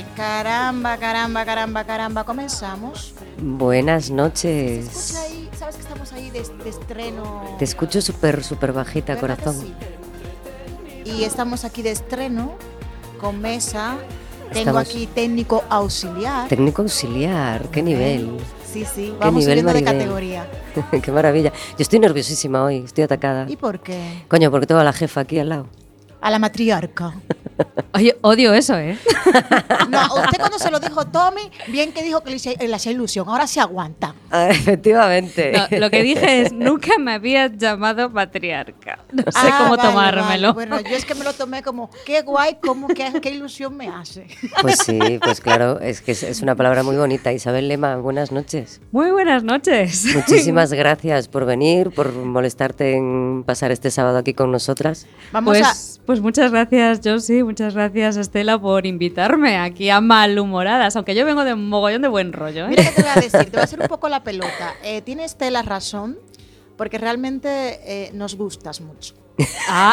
Caramba, caramba, caramba, caramba. Comenzamos. Buenas noches. ¿Se escucha ahí? ¿Sabes que estamos ahí de estreno? Te escucho súper bajita, ¿Verdad corazón. que sí? Y estamos aquí de estreno, con mesa. Tengo aquí técnico auxiliar. Técnico auxiliar, qué nivel. Sí, sí, Qué vamos nivel, subiendo de Maribel. categoría. Qué maravilla. Yo estoy nerviosísima hoy, estoy atacada. ¿Y por qué? Coño, porque tengo a la jefa aquí al lado. A la matriarca. Oye, odio eso, ¿eh? No, usted cuando se lo dijo Tommy, bien que dijo que le hacía ilusión, ahora se aguanta. Ah, efectivamente. No, lo que dije es, nunca me habías llamado patriarca. No sé cómo vale, tomármelo. vale. Bueno, yo es que me lo tomé como, qué guay, qué ilusión me hace. Pues sí, pues claro, es que es una palabra muy bonita. Isabel Lema, buenas noches. Muy buenas noches. Muchísimas gracias por venir, por molestarte en pasar este sábado aquí con nosotras. Vamos Pues muchas gracias, Josie, muchas gracias, Estela, por invitarme aquí a Malhumoradas, aunque yo vengo de un mogollón de buen rollo, ¿eh? Mira qué te voy a decir, te voy a hacer un poco la pelota. Tiene Estela razón, porque realmente nos gustas mucho. Ah,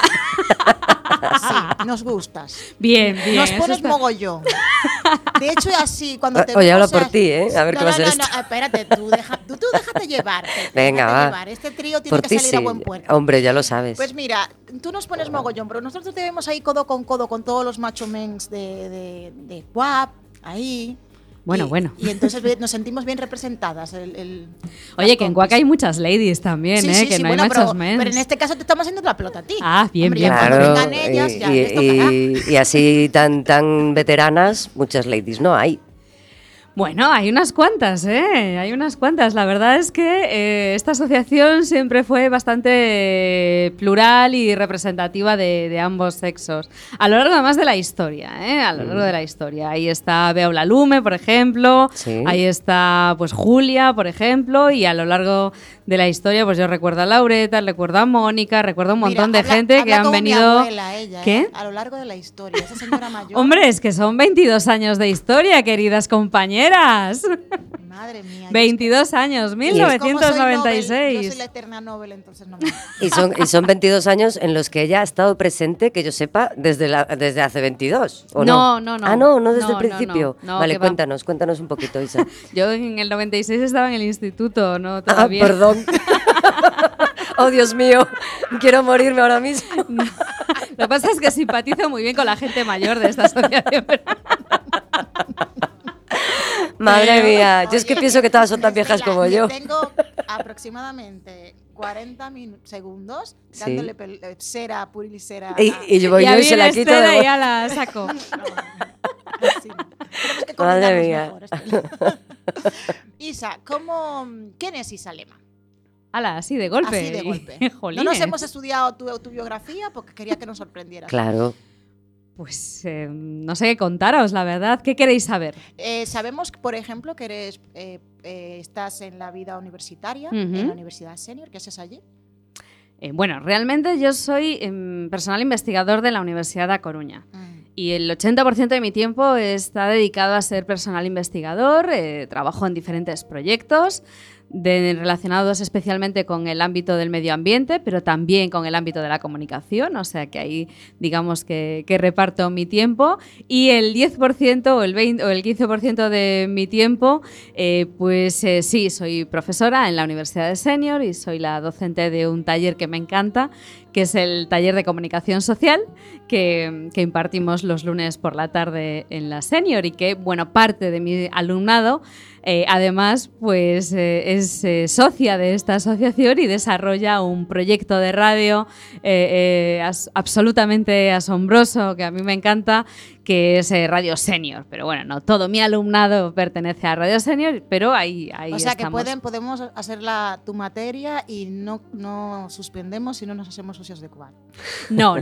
Sí, nos gustas. bien, bien. Nos eso pones está- mogollón. De hecho, así, cuando te Oye, habla vemos, por ti, ¿eh? A ver qué va a ser esto. No, espérate, tú déjate llevar. Venga, déjate va. llevar. Este trío tiene Por que ti salir sí. a buen puerto. Hombre, ya lo sabes. Pues mira, tú nos pones mogollón, pero nosotros te vemos ahí codo con todos los macho mens de WAP, ahí. Bueno, Y- bueno. Y entonces nos sentimos bien representadas. Oye, las que en compis. Cuac hay muchas ladies también, Sí, ¿eh? sí, Que sí, no bueno, hay machos pero mens. en este caso te estamos haciendo la pelota a ti. Ah, bien, Hombre, bien. ya cuando Claro, vengan ellas, ya les tocará. y así tan veteranas, muchas ladies no hay. Bueno, hay unas cuantas, ¿eh? Hay unas cuantas. La verdad es que esta asociación siempre fue bastante plural y representativa de ambos sexos. A lo largo además de la historia, ¿eh? A lo largo de la historia. Ahí está Beola Lume, por ejemplo. Sí. Ahí está, pues, Julia, por ejemplo. Y a lo largo de la historia, pues yo recuerdo a Laureta, recuerdo a Mónica, recuerdo un montón Mira, de gente habla que han como mi venido... abuela, ella, ¿Qué? A lo largo de la historia, esa señora mayor. Hombre, es que son 22 años de historia, queridas compañeras. Madre mía. 22 años, Como soy Nobel, yo 1996. soy la eterna Nobel, entonces no me... Y son 22 años en los que ella ha estado presente, que yo sepa, desde hace 22, ¿o No, no? no, no. Ah, no desde No, el principio. no, Vale, que va. cuéntanos un poquito, Isa. Yo en el 96 estaba en el instituto, no Ah, todavía. perdón. Oh, Dios mío, quiero morirme ahora mismo. Lo que pasa es que simpatizo muy bien con la gente mayor de esta asociación. pero- Madre mía, yo es que Oye, pienso que todas son tan viejas Estela, como yo. Tengo aproximadamente 40 segundos Sí. dándole cera, purilicera. Y llevo Ya yo y se viene la quito Estela de y vuelta. ya la saco. Así no. Tenemos que Madre coordinarnos mía. mejor, Estela. Isa, ¿quién es Isa Lema? Ala, así de golpe. Así de golpe. Jolines. No nos hemos estudiado tu biografía porque quería que nos sorprendieras. Claro. Pues no sé qué contaros, la verdad. ¿Qué queréis saber? Sabemos, por ejemplo, que eres, estás en la vida universitaria, Ujú. en la Universidad Senior. ¿Qué haces allí? Bueno, realmente yo soy personal investigador de la Universidad de A Coruña. Y el 80% de mi tiempo está dedicado a ser personal investigador, trabajo en diferentes proyectos relacionados especialmente con el ámbito del medio ambiente, pero también con el ámbito de la comunicación, o sea que ahí digamos que reparto mi tiempo y el 10% o el 20 o el 15% de mi tiempo, sí, soy profesora en la Universidad de Senior y soy la docente de un taller que me encanta, que es el taller de comunicación social que impartimos los lunes por la tarde en la Senior y que, bueno, parte de mi alumnado además pues es socia de esta asociación y desarrolla un proyecto de radio absolutamente asombroso que a mí me encanta, que es Radio Senior. Pero bueno, no todo mi alumnado pertenece a Radio Senior, pero ahí O sea estamos. que podemos hacer tu materia y no suspendemos si no nos hacemos socios de Cuba. No.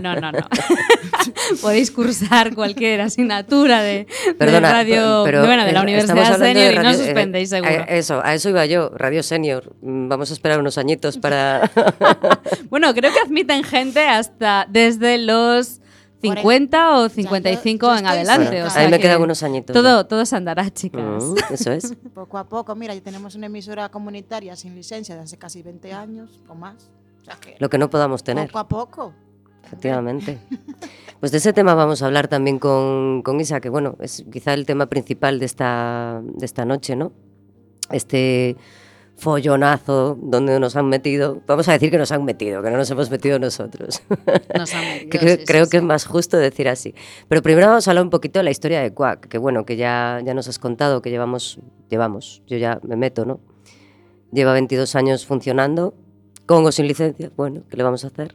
Podéis cursar cualquier asignatura de radio, de la estamos Universidad hablando de Senior y no radio- suspendéis seguro. A eso iba yo, Radio Senior. Vamos a esperar unos añitos para... Bueno, creo que admiten gente hasta desde los 50 o 55 yo en estoy adelante. cerca. O sea Ahí me que quedan unos añitos. todo se andará, chicas. Eso es. Poco a poco, mira, ya tenemos una emisora comunitaria sin licencia de hace casi 20 años o más. O sea que Lo que no podamos tener. poco a poco. efectivamente. Pues de ese tema vamos a hablar también con Isa, que bueno, es quizá el tema principal de esta noche, ¿no? Este follonazo donde nos han metido, vamos a decir que nos han metido, que no nos hemos metido nosotros. Nos han metido, Creo que es más justo decir así. Pero primero vamos a hablar un poquito de la historia de Quack, que bueno, que ya nos has contado que llevamos, yo ya me meto, ¿no? Lleva 22 años funcionando, con o sin licencia, bueno, ¿qué le vamos a hacer?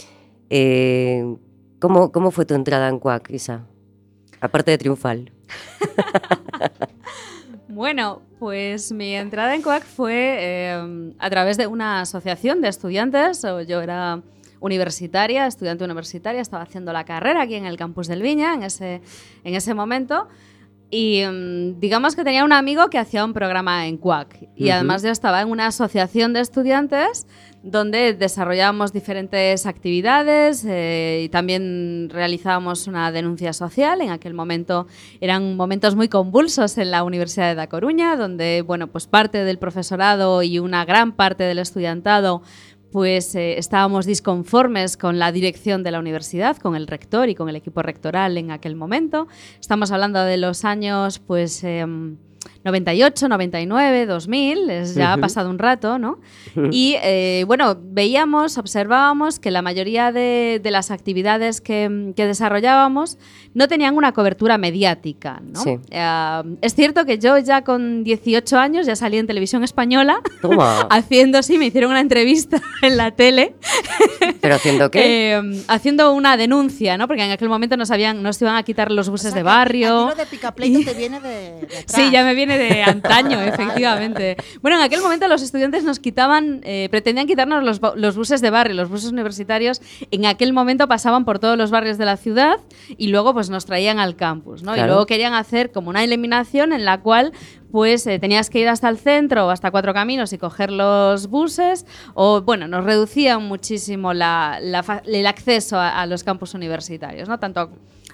¿Cómo fue tu entrada en Quack, Isa? Aparte de triunfal. Bueno, pues mi entrada en Quack fue a través de una asociación de estudiantes. Yo era estudiante universitaria, estaba haciendo la carrera aquí en el campus del Viña en ese momento. Y digamos que tenía un amigo que hacía un programa en Quack. Y además yo estaba en una asociación de estudiantes donde desarrollábamos diferentes actividades y también realizábamos una denuncia social. En aquel momento eran momentos muy convulsos en la Universidad de A Coruña, donde bueno, pues parte del profesorado y una gran parte del estudiantado pues estábamos disconformes con la dirección de la universidad, con el rector y con el equipo rectoral en aquel momento. Estamos hablando de los años pues 98, 99, 2000, ya ha pasado un rato, ¿no? Y bueno, observábamos que la mayoría de las actividades que desarrollábamos no tenían una cobertura mediática, ¿no? Sí. Es cierto que yo ya con 18 años ya salí en Televisión Española me hicieron una entrevista en la tele. ¿Pero haciendo qué? Haciendo una denuncia, ¿no? Porque en aquel momento nos iban a quitar los buses de barrio. A ti lo de picapleito te viene de atrás. Sí, ya me viene de antaño, efectivamente. Bueno, en aquel momento los estudiantes nos pretendían quitarnos los buses de barrio, los buses universitarios. En aquel momento pasaban por todos los barrios de la ciudad y luego pues nos traían al campus, ¿no? Claro. Y luego querían hacer como una eliminación en la cual pues tenías que ir hasta el centro o hasta Cuatro Caminos y coger los buses, o bueno, nos reducían muchísimo el acceso a los campus universitarios, ¿no? Tanto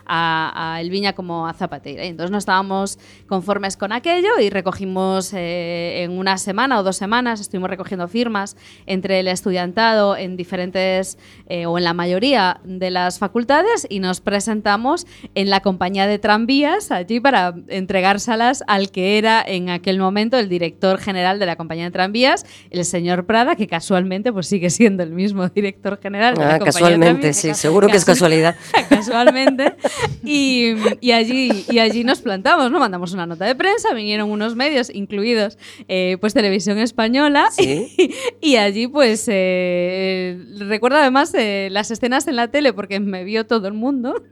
a El Viña como a Zapateira. Y entonces no estábamos conformes con aquello y recogimos en una semana o 2 semanas, estuvimos recogiendo firmas entre el estudiantado en diferentes o en la mayoría de las facultades y nos presentamos en la compañía de tranvías allí para entregárselas al que era en aquel momento el director general de la compañía de tranvías, el señor Prada, que casualmente pues sigue siendo el mismo director general de la compañía casualmente, de tranvías. Sí, seguro que es casualidad. Casualmente. Y allí nos plantamos, ¿no? Mandamos una nota de prensa, vinieron unos medios, incluidos pues Televisión Española, ¿sí? y allí pues recuerdo además las escenas en la tele porque me vio todo el mundo.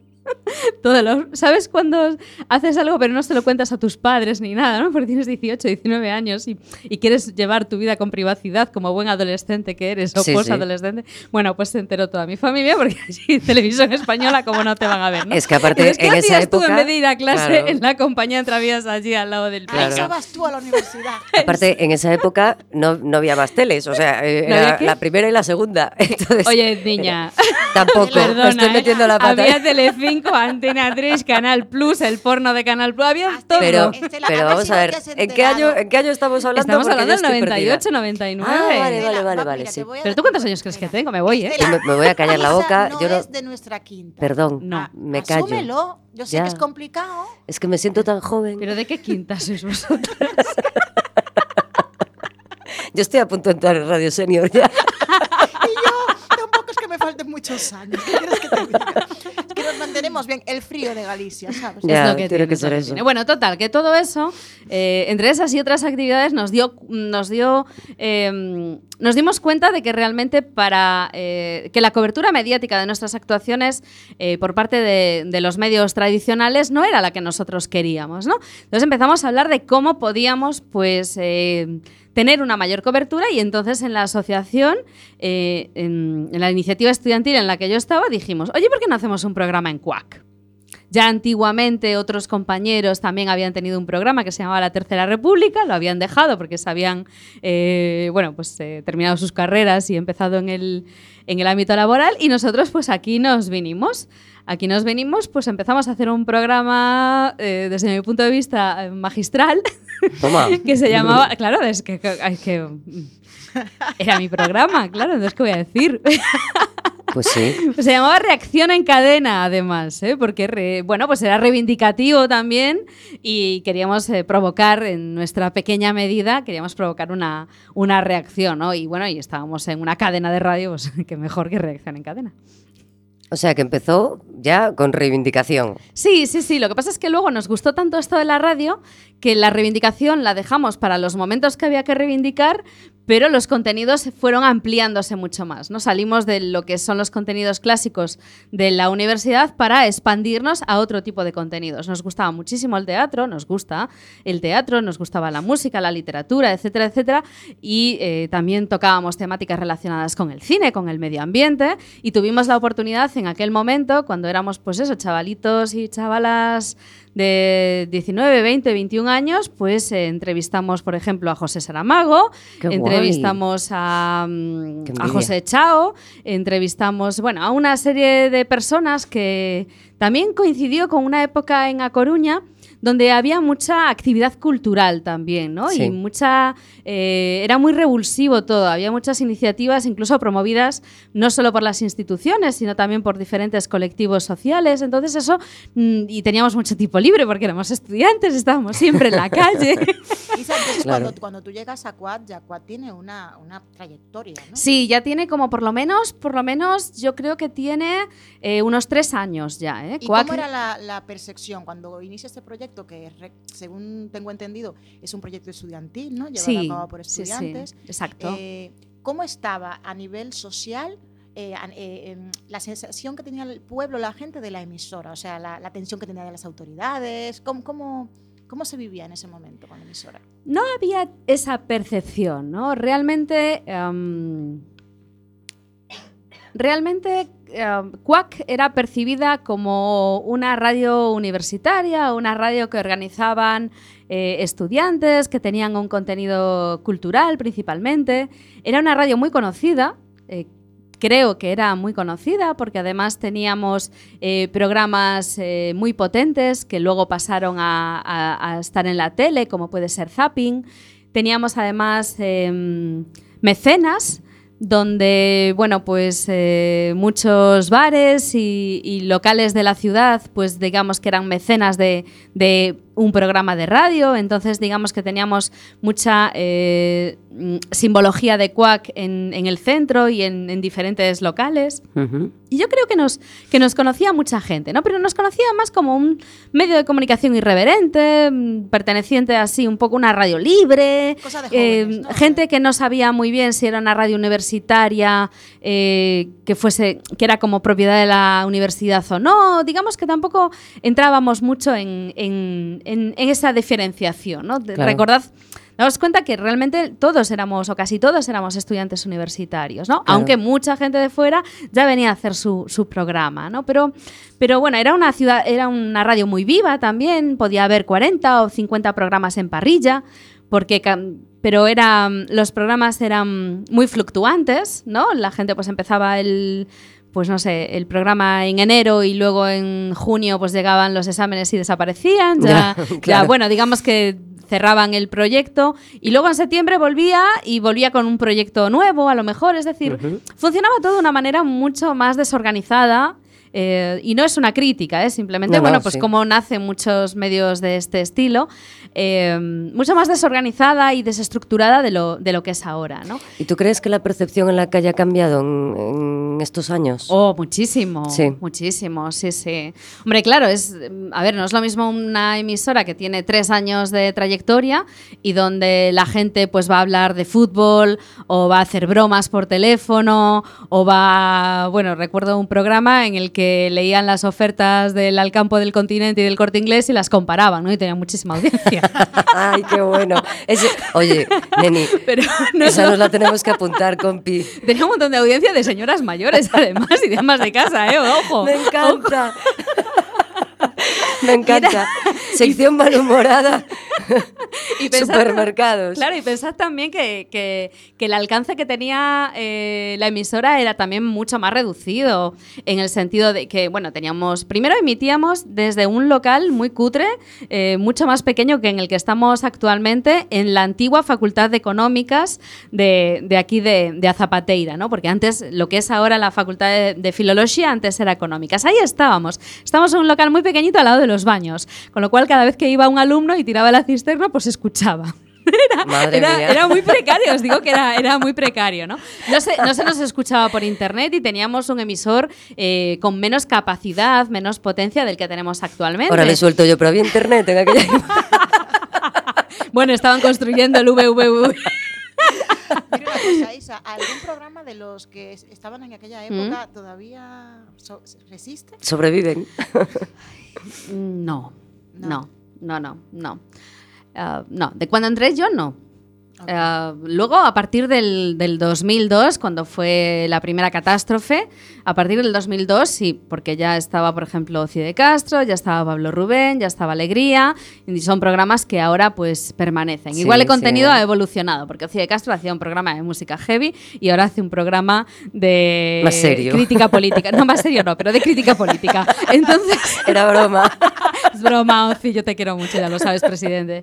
¿Sabes cuando haces algo pero no se lo cuentas a tus padres ni nada, ¿no? Porque tienes 18, 19 años y quieres llevar tu vida con privacidad como buen adolescente que eres o posadolescente. Sí. Bueno, pues se enteró toda mi familia porque allí Televisión Española como no te van a ver, ¿no? Es que aparte ¿qué en esa época tú en vez de ir a clase claro. en la compañía de tranvías allí al lado del claro. Ahí vas tú a la universidad. Aparte en esa época no había más teles, o sea, era la primera y la segunda. Entonces, oye, niña. Tampoco, perdona, me estoy metiendo la pata. Había Telecinco, Antena 3, Canal Plus, el porno de Canal Plus, había todo. Pero vamos a ver, ¿en qué año estamos hablando? Estamos hablando del 98, 99. Vale, sí. Pero tú ¿cuántos años crees que tengo? Me voy, ¿eh? Me voy a callar la boca. No es de nuestra quinta. Perdón, no. Me callo. Asúmelo, yo sé que es complicado. Es que me siento tan joven. ¿Pero de qué quinta sois vosotras? Yo estoy a punto de entrar en Radio Senior ya. Y yo tampoco es que me falten muchos años. ¿Qué quieres que te diga? Es que nos mantenemos bien el frío de Galicia, ¿sabes? Ya, es lo que tiene que ser eso. Bueno, total, que todo eso, entre esas y otras actividades, nos dimos cuenta de que realmente para que la cobertura mediática de nuestras actuaciones por parte de los medios tradicionales no era la que nosotros queríamos, ¿no? Entonces empezamos a hablar de cómo podíamos, pues, tener una mayor cobertura y entonces en la asociación, en la iniciativa estudiantil en la que yo estaba, dijimos, oye, ¿por qué no hacemos un programa en Quack? Ya antiguamente otros compañeros también habían tenido un programa que se llamaba La Tercera República, lo habían dejado porque se habían terminado sus carreras y empezado en el ámbito laboral y nosotros pues aquí nos vinimos, pues empezamos a hacer un programa desde mi punto de vista magistral. Toma. Que se llamaba, claro, es que era mi programa, claro, entonces ¿qué voy a decir? Pues sí. Se llamaba Reacción en Cadena, además, porque bueno, pues era reivindicativo también y queríamos provocar, en nuestra pequeña medida, queríamos provocar una reacción, ¿no? Y bueno, y estábamos en una cadena de radio, pues que mejor que Reacción en Cadena. O sea, que empezó ya con reivindicación. Sí. Lo que pasa es que luego nos gustó tanto esto de la radio que la reivindicación la dejamos para los momentos que había que reivindicar, pero los contenidos fueron ampliándose mucho más, ¿no? Salimos de lo que son los contenidos clásicos de la universidad para expandirnos a otro tipo de contenidos. Nos gustaba muchísimo el teatro, nos gusta el teatro, nos gustaba la música, la literatura, etcétera, etcétera, y también tocábamos temáticas relacionadas con el cine, con el medio ambiente, y tuvimos la oportunidad en aquel momento, cuando éramos, pues eso, chavalitos y chavalas de 19, 20, 21 años, pues entrevistamos, por ejemplo, a José Saramago, entrevistamos a José Chao, entrevistamos, bueno, a una serie de personas que también coincidió con una época en A Coruña donde había mucha actividad cultural también, ¿no? Sí. Y mucha... era muy revulsivo todo, había muchas iniciativas incluso promovidas no solo por las instituciones, sino también por diferentes colectivos sociales. Entonces eso... y teníamos mucho tiempo libre porque éramos estudiantes, estábamos siempre en la calle. Isa, entonces claro. cuando tú llegas a Quad, ya Quad tiene una trayectoria, ¿no? Sí, ya tiene como por lo menos yo creo que tiene unos 3 años ya, ¿eh? ¿Y cómo era la percepción cuando inicia este proyecto, que según tengo entendido es un proyecto estudiantil, ¿no? Llevado a cabo por estudiantes. Sí, exacto. ¿Cómo estaba a nivel social la sensación que tenía el pueblo, la gente de la emisora? O sea, la atención que tenía de las autoridades. ¿Cómo se vivía en ese momento con la emisora? No había esa percepción, ¿no? Realmente CUAC era percibida como una radio universitaria, una radio que organizaban estudiantes, que tenían un contenido cultural principalmente. Era una radio muy conocida, creo que era muy conocida porque además teníamos programas muy potentes que luego pasaron a estar en la tele, como puede ser Zapping. Teníamos además mecenas, donde, bueno, pues muchos bares y locales de la ciudad, pues digamos que eran mecenas de un programa de radio. Entonces digamos que teníamos mucha simbología de CUAC en el centro y en diferentes locales. Uh-huh. Y yo creo que nos conocía mucha gente, ¿no? Pero nos conocía más como un medio de comunicación irreverente, perteneciente así un poco a una radio libre, cosa de jóvenes, ¿no? Gente que no sabía muy bien si era una radio universitaria, que era como propiedad de la universidad o no. Digamos que tampoco entrábamos mucho en esa diferenciación, ¿no? Claro. Recordad, daos cuenta que realmente todos éramos, o casi todos éramos estudiantes universitarios, ¿no? Claro. Aunque mucha gente de fuera ya venía a hacer su programa, ¿no? Pero bueno, era una radio muy viva también, podía haber 40 o 50 programas en parrilla, pero los programas eran muy fluctuantes, ¿no? La gente pues empezaba el programa en enero y luego en junio pues llegaban los exámenes y desaparecían. Ya, bueno, digamos que cerraban el proyecto y luego en septiembre volvía con un proyecto nuevo, a lo mejor. Es decir, uh-huh. Funcionaba todo de una manera mucho más desorganizada. Y no es una crítica, simplemente, pues sí. Como nacen muchos medios de este estilo, mucho más desorganizada y desestructurada de lo que es ahora, ¿no? ¿Y tú crees que la percepción en la calle ha cambiado en estos años? Oh, muchísimo, sí. Muchísimo, sí. Hombre, claro, no es lo mismo una emisora que tiene 3 años de trayectoria y donde la gente pues va a hablar de fútbol o va a hacer bromas por teléfono recuerdo un programa en el que leían las ofertas del Alcampo del Continente y del Corte Inglés y las comparaban, ¿no? Y tenían muchísima audiencia. ¡Ay, qué bueno! Oye, Neni, esa nos la tenemos que apuntar, compi. Tenía un montón de audiencia de señoras mayores, además, y de amas de casa, ¡ojo! ¡Me encanta! Me encanta. Sección malhumorada. supermercados. Claro, y pensad también que el alcance que tenía la emisora era también mucho más reducido, en el sentido de que, bueno, primero emitíamos desde un local muy cutre, mucho más pequeño que en el que estamos actualmente, en la antigua Facultad de Económicas de aquí de Azapateira, ¿no? Porque antes, lo que es ahora la Facultad de Filología, antes era Económicas. Ahí estábamos en un local muy pequeñito al lado de los baños, con lo cual cada vez que iba un alumno y tiraba la cisterna, pues se escuchaba. Era muy precario, os digo que era muy precario, ¿no? No se nos escuchaba por internet y teníamos un emisor con menos capacidad, menos potencia del que tenemos actualmente. Ahora le suelto yo, pero había internet en aquella época. Bueno, estaban construyendo el VVV. Mira una cosa, Isa, ¿algún programa de los que estaban en aquella época todavía resiste? ¿Sobreviven? No. De cuando entré yo, no. Okay. Luego, a partir del 2002, cuando fue la primera catástrofe, a partir del 2002 sí, porque ya estaba, por ejemplo, Cie de Castro, ya estaba Pablo Rubén, ya estaba Alegría, y son programas que ahora pues permanecen. Sí, igual el contenido ha evolucionado, porque Cie de Castro hacía un programa de música heavy y ahora hace un programa de más serio. Crítica política. No, más serio no, pero de crítica política. Entonces, era broma. Es broma, Oci, yo te quiero mucho, ya lo sabes, presidente.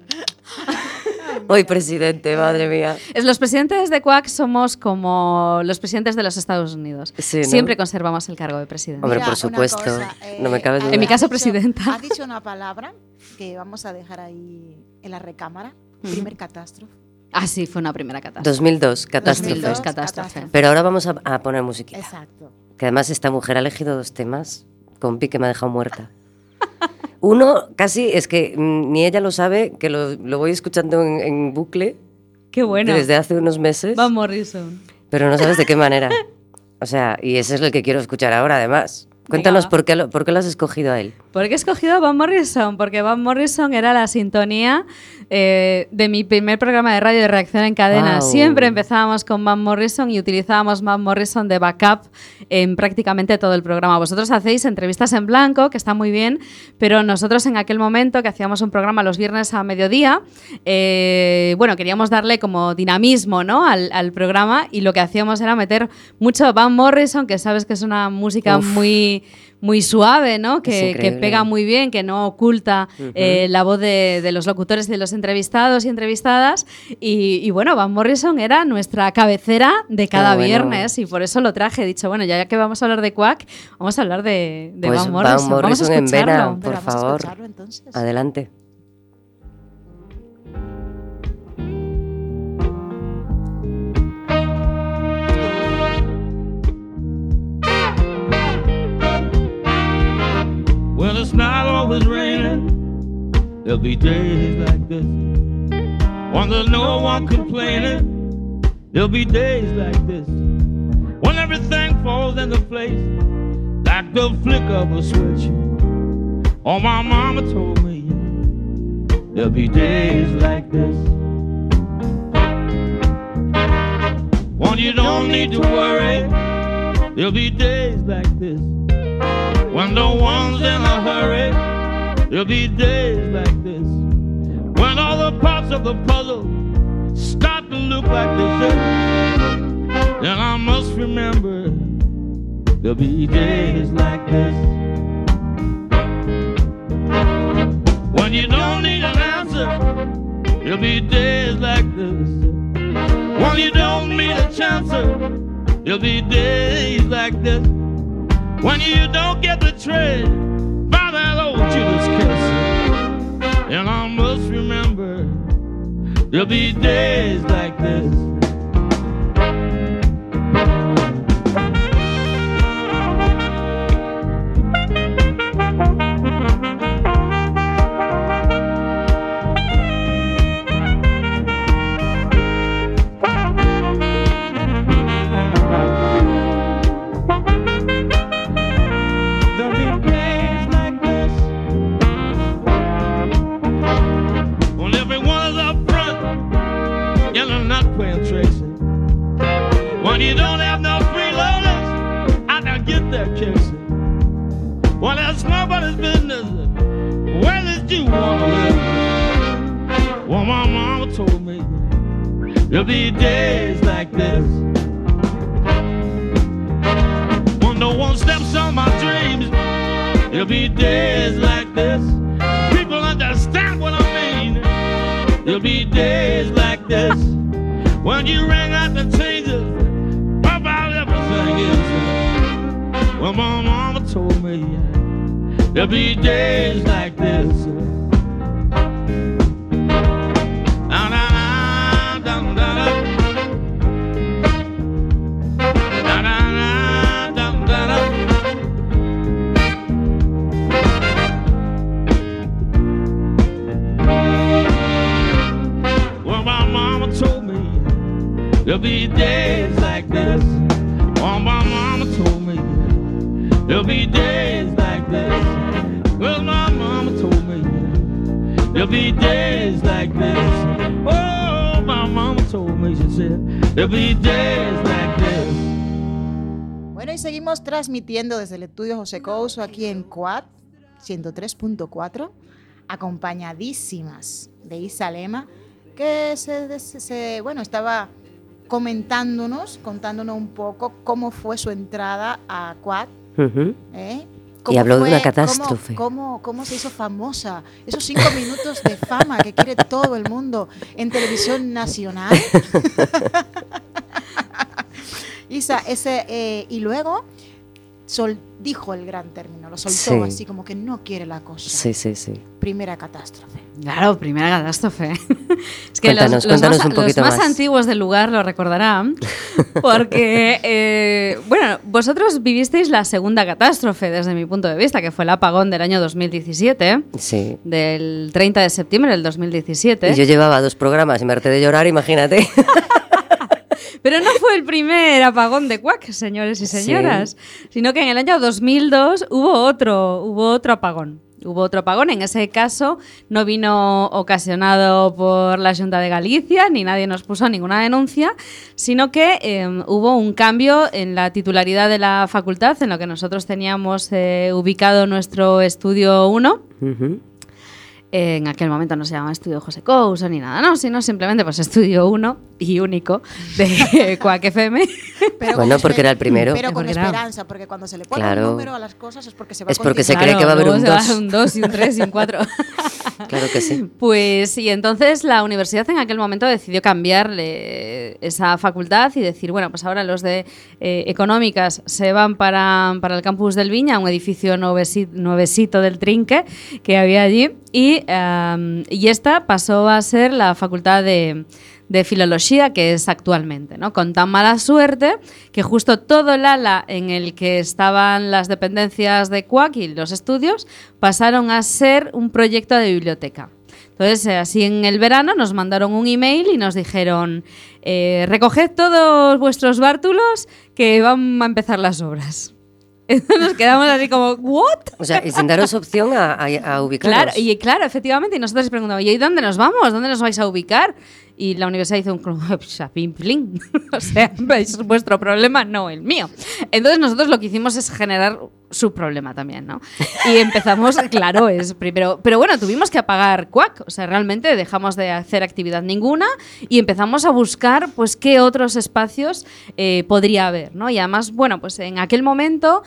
Hoy presidente, madre mía. Los presidentes de CUAC somos como los presidentes de los Estados Unidos. Sí, ¿no? Siempre conservamos el cargo de presidente. Hombre, por supuesto. Cosa, no me cabe duda. En mi caso, presidenta. Ha dicho una palabra que vamos a dejar ahí en la recámara. Primer catástrofe. Ah, sí, fue una primera catástrofe. 2002, catástrofe. 2002, catástrofe. Pero ahora vamos a poner musiquita. Exacto. Que además esta mujer ha elegido 2 temas, compi, que me ha dejado muerta. Uno, casi, es que ni ella lo sabe, que lo voy escuchando en bucle. Qué bueno. Desde hace unos meses. Van Morrison. Pero no sabes de qué manera. O sea, y ese es el que quiero escuchar ahora, además. Cuéntanos por qué lo has escogido a él. ¿Por qué he escogido a Van Morrison? Porque Van Morrison era la sintonía de mi primer programa de radio de Reacción en Cadena. Wow. Siempre empezábamos con Van Morrison y utilizábamos Van Morrison de backup en prácticamente todo el programa. Vosotros hacéis entrevistas en blanco, que está muy bien, pero nosotros en aquel momento, que hacíamos un programa los viernes a mediodía, queríamos darle como dinamismo, ¿no? al programa, y lo que hacíamos era meter mucho Van Morrison, que sabes que es una música muy suave, ¿no? Que pega muy bien, que no oculta la voz de los locutores y de los entrevistados y entrevistadas. Y bueno, Van Morrison era nuestra cabecera de cada viernes, y por eso lo traje. He dicho, bueno, ya que vamos a hablar de CUAC, vamos a hablar de pues Van Morrison. Vamos a escucharlo. En vena, por vamos favor. A escucharlo, entonces. Adelante. Well, it's not always raining. There'll be days like this when there's no one complaining. There'll be days like this when everything falls into place like the flick of a switch. Oh, my mama told me there'll be days like this when you don't need to worry. There'll be days like this when no one's in a hurry. There'll be days like this when all the parts of the puzzle start to look like they should. Then I must remember there'll be days like this when you don't need an answer. There'll be days like this when you don't need a chance. There'll be days like this when you don't get the trade by that old Judas kiss. And I must remember there'll be days like this. When you don't have no freeloaders, I don't get their kicks. Well, that's nobody's business. Where did you want to live? Well, my mom me. There'll be days like this when no one steps on my dreams. There'll be days like this. People understand what I mean. There'll be days like this when you ring out the changes about everything is. Well, my mama told me there'll be days like this. There'll be days like this. Oh, my mama told me there'll be days like this. Well, my mama told me there'll be days like this. Oh, my mama told me, she said there'll be days like this. Bueno, y seguimos transmitiendo desde el estudio José Couso aquí en Quack 103.4, acompañadísimas de Isa Lema, que estaba contándonos un poco cómo fue su entrada a Quack. Y habló de una catástrofe. Cómo se hizo famosa. Esos 5 minutos de fama que quiere todo el mundo en televisión nacional. Isa, y luego dijo el gran término, lo soltó así como que no quiere la cosa. Sí. Primera catástrofe. Claro, primera catástrofe. Es que cuéntanos un poquito los más antiguos del lugar lo recordarán, porque, vosotros vivisteis la segunda catástrofe desde mi punto de vista, que fue el apagón del año 2017, del 30 de septiembre del 2017. Y yo llevaba 2 programas y me harté de llorar, imagínate. Pero no fue el primer apagón de Quack, señores y señoras, sino que en el año 2002 hubo otro apagón. Hubo otro apagón, en ese caso no vino ocasionado por la Xunta de Galicia, ni nadie nos puso ninguna denuncia, sino que hubo un cambio en la titularidad de la facultad, en lo que nosotros teníamos ubicado nuestro estudio 1. En aquel momento no se llamaba Estudio José Couso ni nada, no, sino simplemente pues Estudio 1 y único de Quack FM. Pero porque era el primero. Pero con esperanza, porque cuando se le pone un número a las cosas es porque se va a Es porque se cree que va a haber un 2. Un 2 y un 3 y un 4. Claro que sí. Pues y entonces la universidad en aquel momento decidió cambiar esa facultad y decir, bueno, pues ahora los de económicas se van para el campus del Viña, un edificio nuevecito del Trinque que había allí, y esta pasó a ser la facultad de Filología que es actualmente, ¿no? Con tan mala suerte que justo todo el ala en el que estaban las dependencias de Quack y los estudios pasaron a ser un proyecto de biblioteca. Entonces, así en el verano nos mandaron un email y nos dijeron recoged todos vuestros bártulos que van a empezar las obras. Entonces nos quedamos así como, ¿what? O sea, y sin daros opción a ubicaros. Claro, efectivamente. Y nosotros preguntamos, ¿y dónde nos vamos? ¿Dónde nos vais a ubicar? Y la universidad hizo un pim-plim. O sea, es vuestro problema, no el mío. Entonces nosotros lo que hicimos es generar su problema también, ¿no? Y empezamos, claro, es primero... Pero bueno, tuvimos que apagar Quack. O sea, realmente dejamos de hacer actividad ninguna y empezamos a buscar, pues, qué otros espacios podría haber, ¿no? Y además, bueno, pues en aquel momento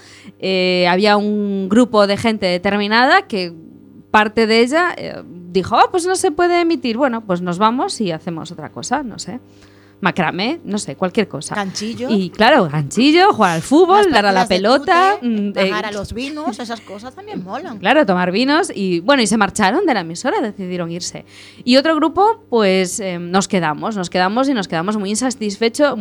había un grupo de gente determinada que parte de ella dijo, pues no se puede emitir. Bueno, pues nos vamos y hacemos otra cosa, no sé. Macramé, no sé, cualquier cosa. Ganchillo. Y claro, ganchillo, jugar al fútbol, dar a la pelota. Bajar a los vinos, esas cosas también molan. Claro, tomar vinos y bueno, y se marcharon de la emisora, decidieron irse. Y otro grupo, pues nos quedamos muy insatisfechos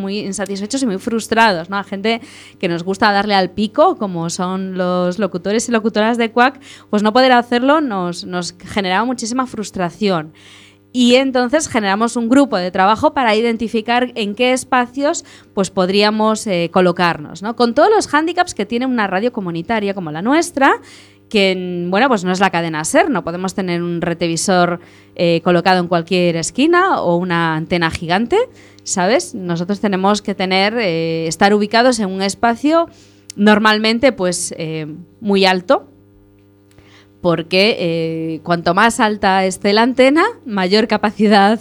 y muy frustrados, ¿no? A gente que nos gusta darle al pico, como son los locutores y locutoras de Quack, pues no poder hacerlo nos generaba muchísima frustración. Y entonces generamos un grupo de trabajo para identificar en qué espacios pues podríamos colocarnos, ¿no? Con todos los hándicaps que tiene una radio comunitaria como la nuestra, que bueno, pues no es la cadena SER, no podemos tener un retrovisor colocado en cualquier esquina o una antena gigante, ¿sabes? Nosotros tenemos que estar ubicados en un espacio normalmente pues muy alto, porque cuanto más alta esté la antena, mayor capacidad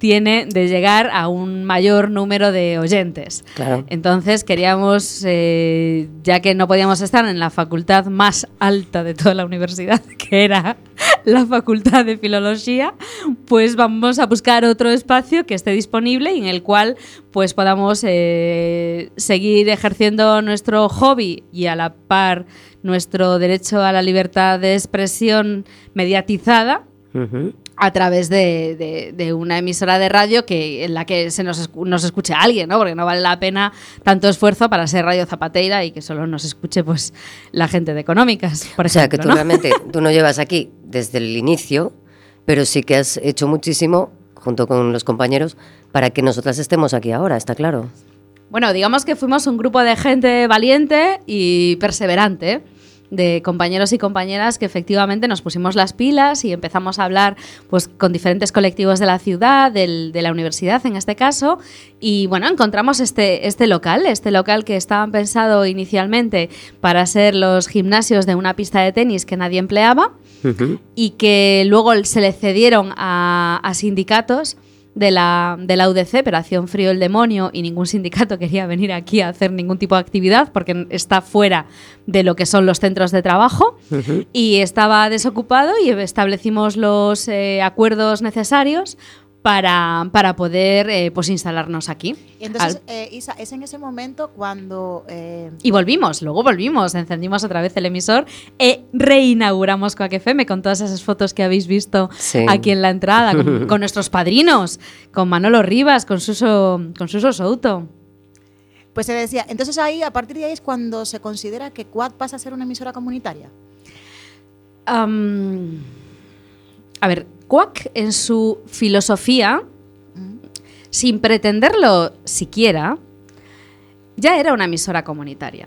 tiene de llegar a un mayor número de oyentes. Claro. Entonces queríamos, ya que no podíamos estar en la facultad más alta de toda la universidad, que era la Facultad de Filología, pues vamos a buscar otro espacio que esté disponible y en el cual pues podamos seguir ejerciendo nuestro hobby y a la par nuestro derecho a la libertad de expresión mediatizada. Ujú. A través de una emisora de radio en la que nos escuche alguien, ¿no? Porque no vale la pena tanto esfuerzo para ser Radio Zapateira y que solo nos escuche pues la gente de Económicas, por ejemplo. O sea, que tú ¿no? realmente tú no llevas aquí desde el inicio, pero sí que has hecho muchísimo, junto con los compañeros, para que nosotras estemos aquí ahora, está claro. Bueno, digamos que fuimos un grupo de gente valiente y perseverante, de compañeros y compañeras que efectivamente nos pusimos las pilas y empezamos a hablar pues con diferentes colectivos de la ciudad, de la universidad en este caso, y bueno, encontramos este local que estaba pensado inicialmente para ser los gimnasios de una pista de tenis que nadie empleaba. Ujú. Y que luego se le cedieron a sindicatos de la UDC, pero hacía un frío el demonio y ningún sindicato quería venir aquí a hacer ningún tipo de actividad porque está fuera de lo que son los centros de trabajo. Ujú. Y estaba desocupado y establecimos los acuerdos necesarios para poder pues instalarnos aquí. Y entonces, Isa, es en ese momento cuando... Y luego volvimos, encendimos otra vez el emisor e reinauguramos Quack FM con todas esas fotos que habéis visto Sí. aquí en la entrada, con nuestros padrinos, con Manolo Rivas, con Suso Souto. Pues se decía, entonces ahí, a partir de ahí es cuando se considera que Quack pasa a ser una emisora comunitaria. A ver, Quack en su filosofía, sin pretenderlo siquiera, ya era una emisora comunitaria.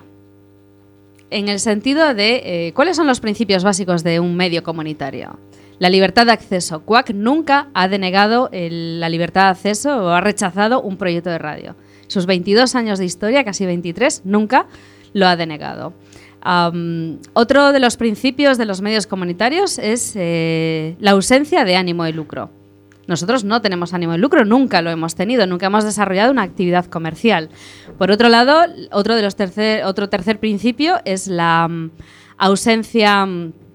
En el sentido de ¿cuáles son los principios básicos de un medio comunitario? La libertad de acceso. Quack nunca ha denegado la libertad de acceso o ha rechazado un proyecto de radio. Sus 22 años de historia, casi 23, nunca lo ha denegado. Otro de los principios de los medios comunitarios es la ausencia de ánimo de lucro. Nosotros no tenemos ánimo de lucro, nunca lo hemos tenido, nunca hemos desarrollado una actividad comercial. Por otro lado, otro tercer principio es la ausencia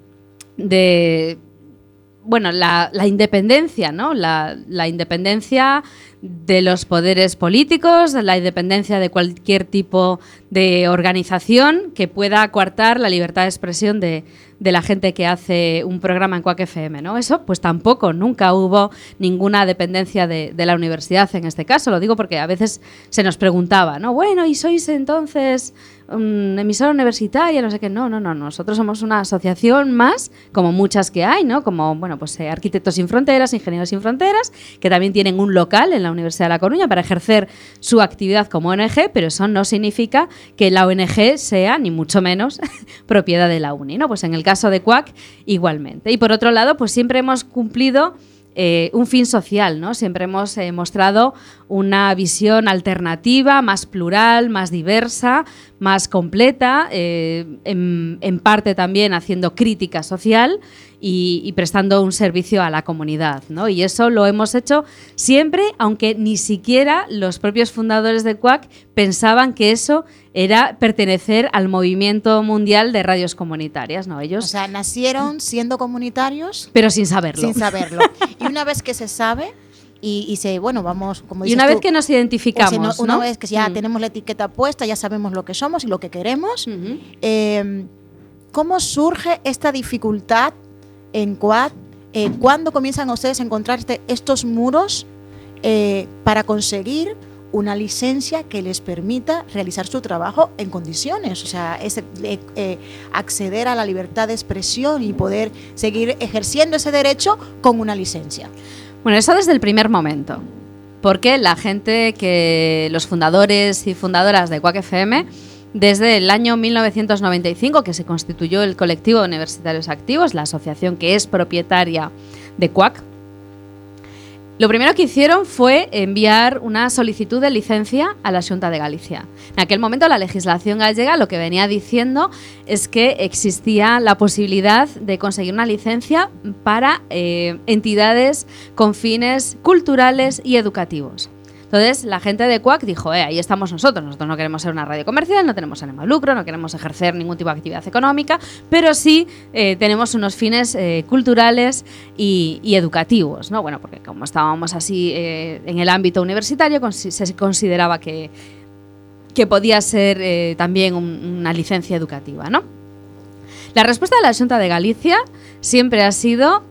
de... Bueno, la independencia, ¿no? La independencia de los poderes políticos, la independencia de cualquier tipo de organización que pueda coartar la libertad de expresión de la gente que hace un programa en Quack FM, ¿no? Eso, pues tampoco, nunca hubo ninguna dependencia de la universidad en este caso. Lo digo porque a veces se nos preguntaba, ¿no? Bueno, ¿y sois entonces emisora universitaria? No sé qué. No. Nosotros somos una asociación más, como muchas que hay, ¿no? Como, bueno, pues Arquitectos Sin Fronteras, Ingenieros Sin Fronteras, que también tienen un local en la Universidad de La Coruña para ejercer su actividad como ONG, pero eso no significa que la ONG sea, ni mucho menos, propiedad de la uni, ¿no? Pues en el caso de Quack, igualmente. Y por otro lado, pues siempre hemos cumplido un fin social, ¿no? Siempre hemos mostrado una visión alternativa, más plural, más diversa, más completa, en parte también haciendo crítica social y prestando un servicio a la comunidad, ¿no? Y eso lo hemos hecho siempre, aunque ni siquiera los propios fundadores de Quack pensaban que eso era pertenecer al movimiento mundial de radios comunitarias, ¿no? Ellos, O sea, nacieron siendo comunitarios, pero sin saberlo. sin saberlo. Y una vez que se sabe y se, bueno, vamos, como Y dices una vez tú, que nos identificamos, una ¿no? vez que ya tenemos la etiqueta puesta, ya sabemos lo que somos y lo que queremos, ¿cómo surge esta dificultad en Quack? ¿Cuándo comienzan ustedes a encontrar estos muros para conseguir una licencia que les permita realizar su trabajo en condiciones? O sea, acceder a la libertad de expresión y poder seguir ejerciendo ese derecho con una licencia. Bueno, eso desde el primer momento, porque la gente los fundadores y fundadoras de Quack FM, desde el año 1995, que se constituyó el colectivo de universitarios activos, la asociación que es propietaria de Quack, Lo primero que hicieron fue enviar una solicitud de licencia a la Xunta de Galicia. En aquel momento la legislación gallega lo que venía diciendo es que existía la posibilidad de conseguir una licencia para entidades con fines culturales y educativos. Entonces, la gente de Quack dijo, ahí estamos nosotros no queremos ser una radio comercial, no tenemos ánimo de lucro, no queremos ejercer ningún tipo de actividad económica, pero sí tenemos unos fines culturales y educativos, ¿no? Bueno, porque como estábamos así en el ámbito universitario, se consideraba que podía ser también una licencia educativa, ¿no? La respuesta de la Xunta de Galicia siempre ha sido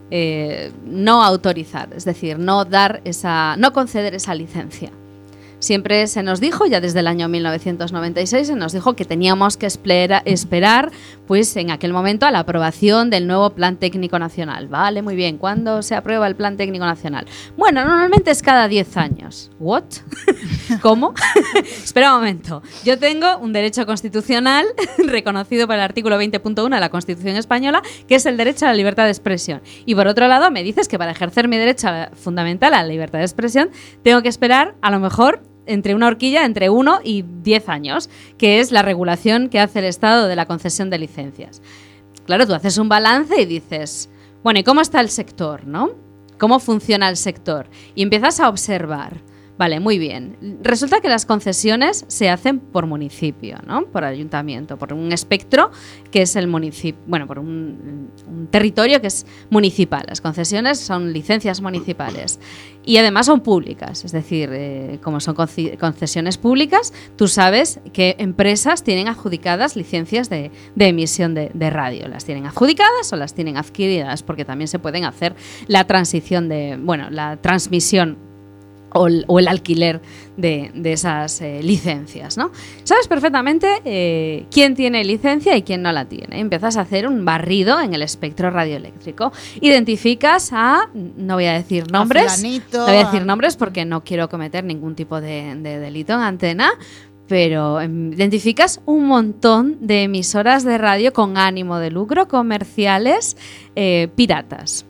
no autorizar, es decir, no conceder esa licencia. Siempre se nos dijo, ya desde el año 1996, se nos dijo que teníamos que esperar, pues en aquel momento, a la aprobación del nuevo Plan Técnico Nacional. Vale, muy bien. ¿Cuándo se aprueba el Plan Técnico Nacional? Bueno, normalmente es cada 10 años. ¿What? ¿Cómo? Espera un momento. Yo tengo un derecho constitucional reconocido por el artículo 20.1 de la Constitución Española, que es el derecho a la libertad de expresión. Y por otro lado, me dices que para ejercer mi derecho fundamental a la libertad de expresión, tengo que esperar, a lo mejor, entre una horquilla entre 1 y 10 años, que es la regulación que hace el Estado de la concesión de licencias. Claro, tú haces un balance y dices, bueno, ¿y cómo está el sector, no? ¿Cómo funciona el sector? Y empiezas a observar. Vale, muy bien. Resulta que las concesiones se hacen por municipio, ¿no? Por ayuntamiento, por un espectro que es el municipio, bueno, por un territorio que es municipal. Las concesiones son licencias municipales y además son públicas, es decir, como son concesiones públicas, tú sabes que empresas tienen adjudicadas licencias de emisión de radio. Las tienen adjudicadas o las tienen adquiridas, porque también se pueden hacer la transición la transmisión o el alquiler de esas licencias, ¿no? Sabes perfectamente quién tiene licencia y quién no la tiene. Empiezas a hacer un barrido en el espectro radioeléctrico. Identificas no voy a decir nombres, no voy a decir nombres porque no quiero cometer ningún tipo de delito en antena, pero identificas un montón de emisoras de radio con ánimo de lucro, comerciales, piratas.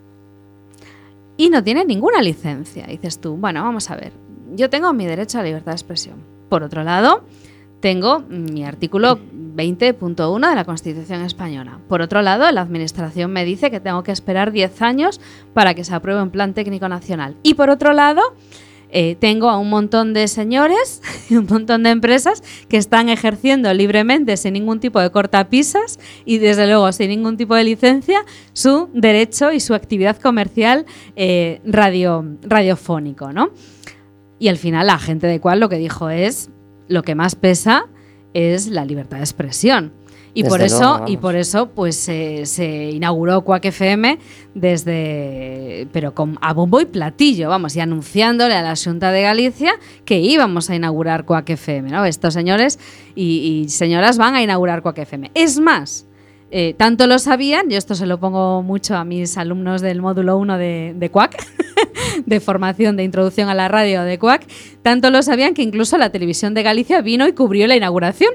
Y no tiene ninguna licencia. Dices tú, bueno, vamos a ver. Yo tengo mi derecho a la libertad de expresión. Por otro lado, tengo mi artículo 20.1 de la Constitución Española. Por otro lado, la Administración me dice que tengo que esperar 10 años para que se apruebe un Plan Técnico Nacional. Y por otro lado, tengo a un montón de señores y un montón de empresas que están ejerciendo libremente, sin ningún tipo de cortapisas y desde luego sin ningún tipo de licencia, su derecho y su actividad comercial radiofónico, ¿no? Y al final la gente de Quack lo que dijo es, lo que más pesa es la libertad de expresión. Y por eso pues se inauguró Quack FM pero a bombo y platillo, y anunciándole a la Xunta de Galicia que íbamos a inaugurar Quack FM, ¿no? Estos señores y señoras van a inaugurar Quack FM. Es más, tanto lo sabían, yo esto se lo pongo mucho a mis alumnos del módulo 1 de Quack, de formación de introducción a la radio de Quack, tanto lo sabían que incluso la televisión de Galicia vino y cubrió la inauguración.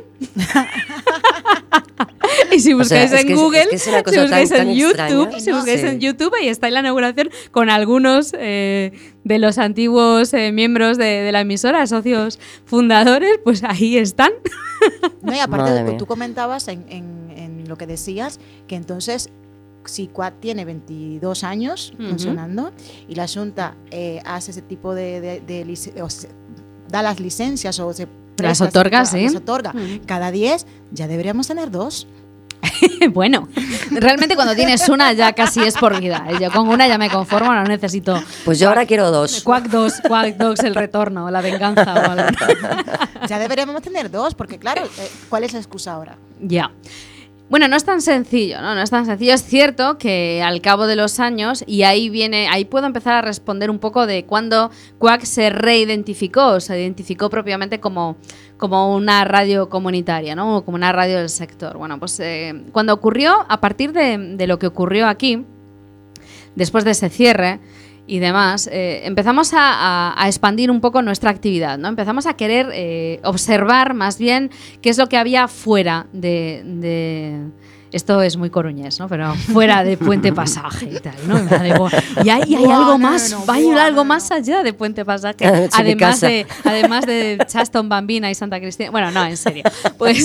Y si buscáis en Google, si buscáis en YouTube, ahí está la inauguración con algunos de los antiguos miembros de la emisora, socios fundadores, pues ahí están. No, y aparte, tú comentabas en lo que decías, que entonces, si Quack tiene 22 años funcionando y la Xunta hace ese tipo da las licencias o se las otorga, sí. Las otorga cada 10, ya deberíamos tener 2. Bueno, realmente cuando tienes una ya casi es por vida. Yo con una ya me conformo, no necesito. Pues yo ahora quiero 2. Quack 2, el retorno, la venganza o algo. Ya deberíamos tener 2, porque claro, ¿cuál es la excusa ahora? Ya. Bueno, no es tan sencillo, ¿no? No es tan sencillo. Es cierto que al cabo de los años, y ahí puedo empezar a responder un poco de cuándo Quack se reidentificó, se identificó propiamente como una radio comunitaria, ¿no? Como una radio del sector. Bueno, pues cuando ocurrió, a partir de lo que ocurrió aquí, después de ese cierre y demás, empezamos a expandir un poco nuestra actividad, ¿no? Empezamos a querer observar más bien qué es lo que había fuera de Esto es muy coruñés, ¿no? Pero fuera de Puente Pasaje y tal, ¿no? Y hay algo más, hay algo más allá de Puente Pasaje, además de Chaston, Bambina y Santa Cristina. Bueno, no, en serio. Pues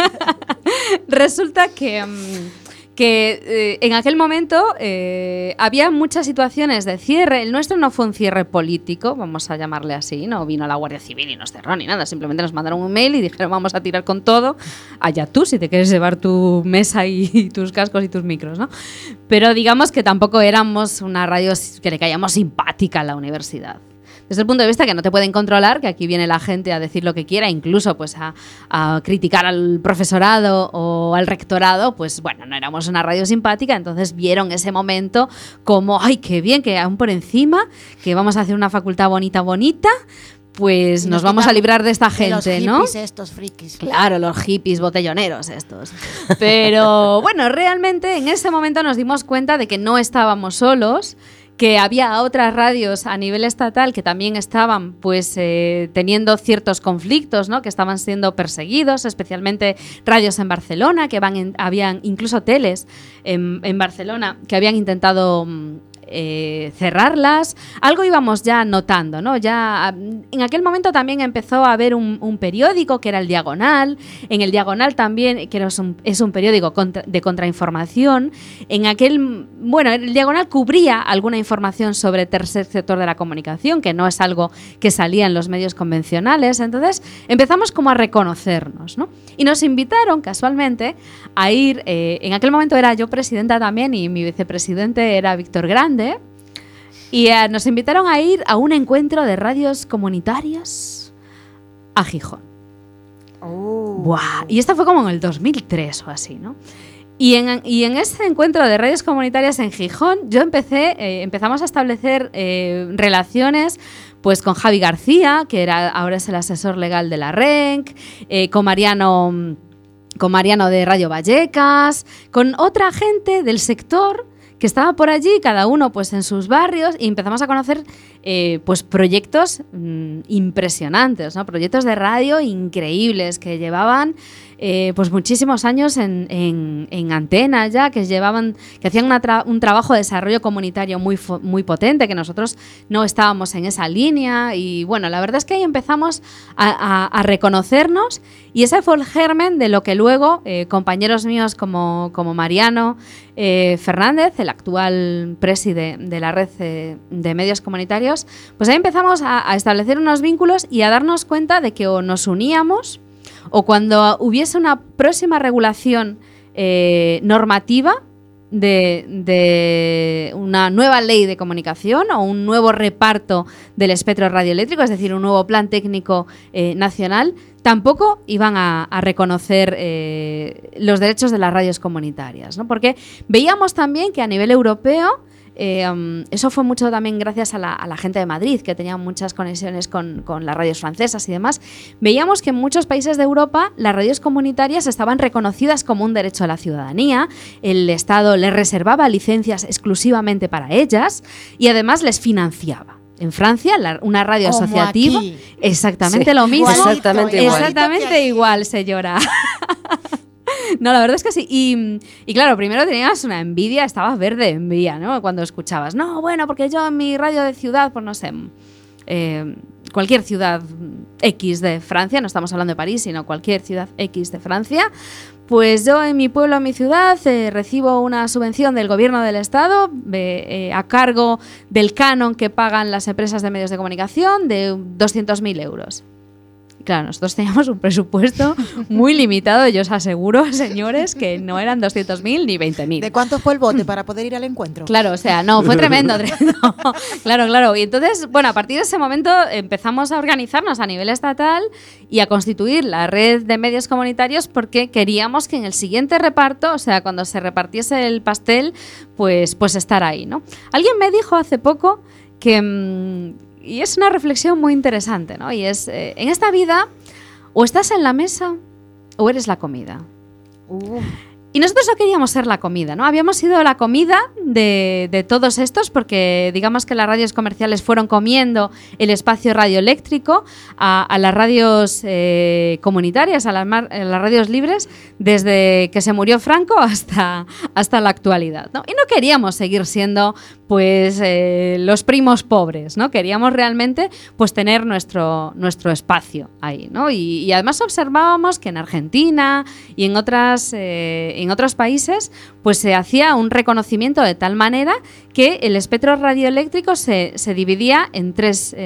resulta que en aquel momento había muchas situaciones de cierre. El nuestro no fue un cierre político, vamos a llamarle así, no vino la Guardia Civil y nos cerró ni nada, simplemente nos mandaron un mail y dijeron vamos a tirar con todo, allá tú si te quieres llevar tu mesa y tus cascos y tus micros, ¿no? Pero digamos que tampoco éramos una radio que le caíamos simpática a la universidad. Desde el punto de vista que no te pueden controlar, que aquí viene la gente a decir lo que quiera, incluso pues a criticar al profesorado o al rectorado, pues bueno, no éramos una radio simpática, entonces vieron ese momento como, ¡ay, qué bien, que aún por encima, que vamos a hacer una facultad bonita, pues nos vamos a librar de esta gente, ¿no? Los hippies estos frikis. Claro, los hippies botelloneros estos. Pero bueno, realmente en ese momento nos dimos cuenta de que no estábamos solos, que había otras radios a nivel estatal que también estaban pues teniendo ciertos conflictos, ¿no? Que estaban siendo perseguidos, especialmente radios en Barcelona, que habían incluso teles en Barcelona que habían intentado cerrarlas. Algo íbamos ya notando, ¿no? Ya en aquel momento también empezó a haber un periódico que era El Diagonal. En El Diagonal también, que es un periódico de contrainformación. El Diagonal cubría alguna información sobre el tercer sector de la comunicación, que no es algo que salía en los medios convencionales. Entonces empezamos como a reconocernos, ¿no? Y nos invitaron casualmente a ir, en aquel momento era yo presidenta también y mi vicepresidente era Víctor Grande. Y nos invitaron a ir a un encuentro de radios comunitarias a Gijón. ¡Buah! Y esto fue como en el 2003 o así, ¿no? Y en ese encuentro de radios comunitarias en Gijón, empezamos a establecer relaciones pues con Javi García, que ahora es el asesor legal de la RENC, con Mariano de Radio Vallecas, con otra gente del sector que estaba por allí, cada uno pues en sus barrios, y empezamos a conocer pues proyectos impresionantes, ¿no? Proyectos de radio increíbles que llevaban pues muchísimos años en antena ya, que hacían un trabajo de desarrollo comunitario muy potente, que nosotros no estábamos en esa línea. Y bueno, la verdad es que ahí empezamos a reconocernos, y ese fue el germen de lo que luego compañeros míos como Mariano Fernández, el actual preside de la red de medios comunitarios, pues ahí empezamos a establecer unos vínculos y a darnos cuenta de que o nos uníamos, o cuando hubiese una próxima regulación normativa de una nueva ley de comunicación o un nuevo reparto del espectro radioeléctrico, es decir, un nuevo plan técnico nacional, tampoco iban a reconocer los derechos de las radios comunitarias, ¿no? Porque veíamos también que a nivel europeo, eso fue mucho también gracias a la gente de Madrid, que tenía muchas conexiones con las radios francesas y demás. Veíamos que en muchos países de Europa las radios comunitarias estaban reconocidas como un derecho a la ciudadanía, el Estado les reservaba licencias exclusivamente para ellas y además les financiaba. En Francia, una radio como asociativa, aquí. Exactamente lo mismo. Exactamente igual, señora. No, la verdad es que sí. Y claro, primero tenías una envidia, estabas verde de envidia, ¿no? Cuando escuchabas, no, bueno, porque yo en mi radio de ciudad, pues no sé, cualquier ciudad X de Francia, no estamos hablando de París, sino cualquier ciudad X de Francia, pues yo en mi pueblo, en mi ciudad, recibo una subvención del gobierno del Estado a cargo del canon que pagan las empresas de medios de comunicación de 200.000 euros. Claro, nosotros teníamos un presupuesto muy limitado, yo os aseguro, señores, que no eran 200.000 ni 20.000. ¿De cuánto fue el bote para poder ir al encuentro? Claro, o sea, no, fue tremendo. Claro. Y entonces, bueno, a partir de ese momento empezamos a organizarnos a nivel estatal y a constituir la red de medios comunitarios, porque queríamos que en el siguiente reparto, o sea, cuando se repartiese el pastel, pues estar ahí, ¿no? Alguien me dijo hace poco que... Y es una reflexión muy interesante, ¿no? Y es, en esta vida, o estás en la mesa o eres la comida. Y nosotros no queríamos ser la comida, ¿no? Habíamos sido la comida de todos estos porque digamos que las radios comerciales fueron comiendo el espacio radioeléctrico a las radios comunitarias, a las radios libres, desde que se murió Franco hasta la actualidad, ¿no? Y no queríamos seguir siendo pues los primos pobres, ¿no? Queríamos realmente pues tener nuestro espacio ahí, ¿no? Y además observábamos que en Argentina y en otros países pues se hacía un reconocimiento de tal manera que el espectro radioeléctrico se dividía en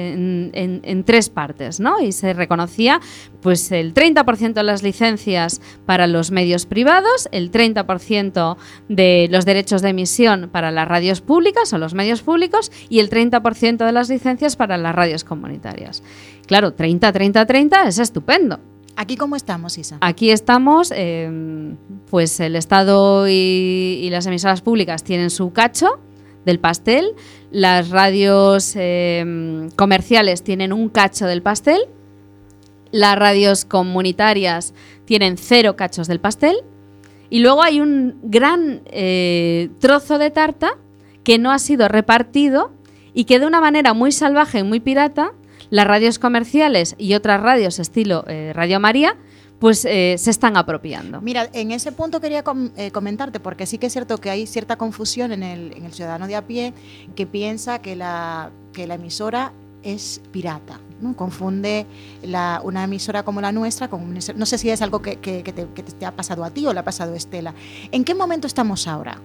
tres partes, ¿no? Y se reconocía pues el 30% de las licencias para los medios privados, el 30% de los derechos de emisión para las radios públicas o los medios públicos y el 30% de las licencias para las radios comunitarias. Claro, 30-30-30 es estupendo. ¿Aquí cómo estamos, Isa? Aquí estamos, pues el Estado y las emisoras públicas tienen su cacho del pastel, las radios comerciales tienen un cacho del pastel, las radios comunitarias tienen 0 cachos del pastel y luego hay un gran trozo de tarta que no ha sido repartido y que de una manera muy salvaje y muy pirata las radios comerciales y otras radios estilo Radio María pues se están apropiando. Mira, en ese punto quería comentarte, porque sí que es cierto que hay cierta confusión en el ciudadano de a pie que piensa que la emisora es pirata, ¿no? Confunde una emisora como la nuestra con no sé si es algo que te ha pasado a ti o le ha pasado a Estela. ¿En qué momento estamos ahora?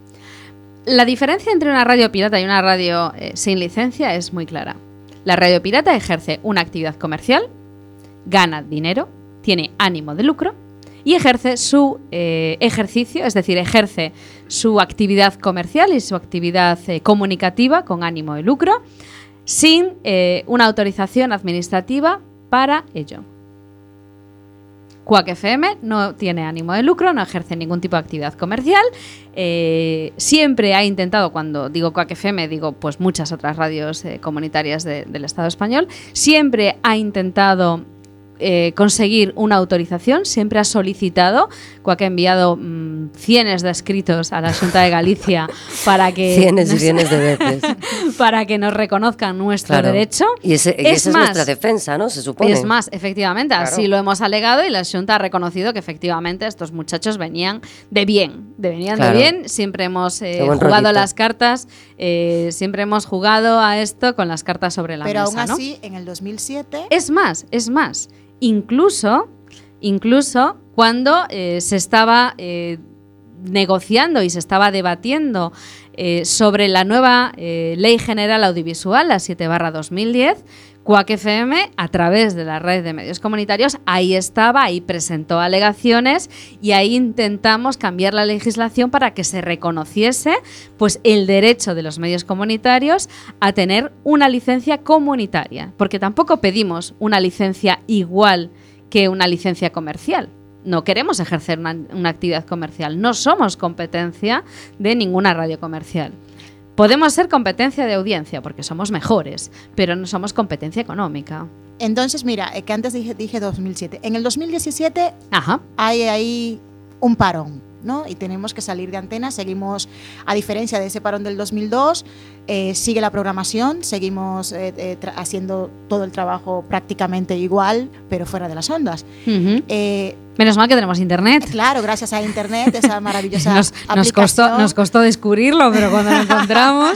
La diferencia entre una radio pirata y una radio sin licencia es muy clara. La radio pirata ejerce una actividad comercial, gana dinero, tiene ánimo de lucro y ejerce su ejercicio, es decir, ejerce su actividad comercial y su actividad comunicativa con ánimo de lucro sin una autorización administrativa para ello. Quack FM no tiene ánimo de lucro, no ejerce ningún tipo de actividad comercial. Siempre ha intentado, cuando digo Quack FM, digo pues muchas otras radios comunitarias del Estado español, siempre ha intentado conseguir una autorización, siempre ha solicitado. Quack ha enviado cientos de escritos a la Xunta de Galicia para que cientos y cientos de veces para que nos reconozcan nuestro derecho. Y esa es nuestra defensa, ¿no? Se supone. Es más, efectivamente, así lo hemos alegado y la Xunta ha reconocido que efectivamente estos muchachos venían de bien, siempre hemos jugado las cartas, siempre hemos jugado a esto con las cartas sobre la mesa. Pero aún así, ¿no? en el 2007... Es más. Incluso cuando se estaba negociando y se estaba debatiendo sobre la nueva Ley General Audiovisual, la 7/2010, Quack FM, a través de la red de medios comunitarios, ahí presentó alegaciones y ahí intentamos cambiar la legislación para que se reconociese pues, el derecho de los medios comunitarios a tener una licencia comunitaria, porque tampoco pedimos una licencia igual que una licencia comercial. No queremos ejercer una actividad comercial, no somos competencia de ninguna radio comercial. Podemos ser competencia de audiencia porque somos mejores, pero no somos competencia económica. Entonces, mira, que antes dije 2007. En el 2017 Ajá. hay ahí un parón, ¿no? Y tenemos que salir de antena. Seguimos, a diferencia de ese parón del 2002, sigue la programación, seguimos haciendo todo el trabajo prácticamente igual, pero fuera de las ondas. Uh-huh. Menos mal que tenemos internet. Claro, gracias a internet, esa maravillosa aplicación. Nos costó descubrirlo, pero cuando lo encontramos,